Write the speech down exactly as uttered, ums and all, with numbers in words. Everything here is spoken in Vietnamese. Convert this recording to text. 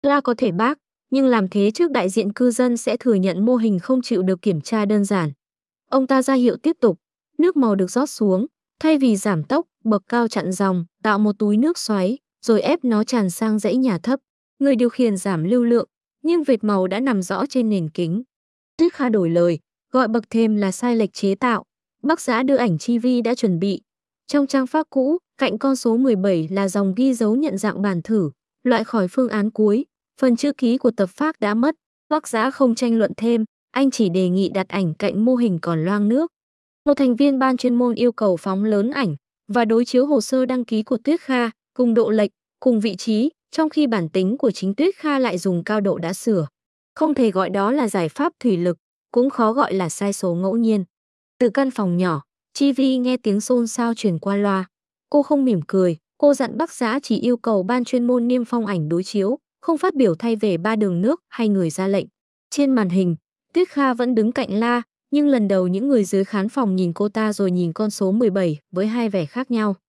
La có thể bác, nhưng làm thế trước đại diện cư dân sẽ thừa nhận mô hình không chịu được kiểm tra đơn giản. Ông ta ra hiệu tiếp tục, nước màu được rót xuống, thay vì giảm tốc, bậc cao chặn dòng, tạo một túi nước xoáy, rồi ép nó tràn sang dãy nhà thấp. Người điều khiển giảm lưu lượng, nhưng vệt màu đã nằm rõ trên nền kính. Tuyết Kha đổi lời, gọi bậc thềm là sai lệch chế tạo. Bác Giã đưa ảnh chi vi đã chuẩn bị. Trong trang phác cũ, cạnh con số mười bảy là dòng ghi dấu nhận dạng bản thử, loại khỏi phương án cuối. Phần chữ ký của tập phác đã mất. Bác Giã không tranh luận thêm, anh chỉ đề nghị đặt ảnh cạnh mô hình còn loang nước. Một thành viên ban chuyên môn yêu cầu phóng lớn ảnh và đối chiếu hồ sơ đăng ký của Tuyết Kha, cùng độ lệch, cùng vị trí, trong khi bản tính của chính Tuyết Kha lại dùng cao độ đã sửa. Không thể gọi đó là giải pháp thủy lực, cũng khó gọi là sai số ngẫu nhiên. Từ căn phòng nhỏ, Chi Vi nghe tiếng xôn xao truyền qua loa. Cô không mỉm cười, cô dặn Bác Giã chỉ yêu cầu ban chuyên môn niêm phong ảnh đối chiếu, không phát biểu thay về ba đường nước hay người ra lệnh. Trên màn hình, Tuyết Kha vẫn đứng cạnh La, nhưng lần đầu những người dưới khán phòng nhìn cô ta rồi nhìn con số mười bảy với hai vẻ khác nhau.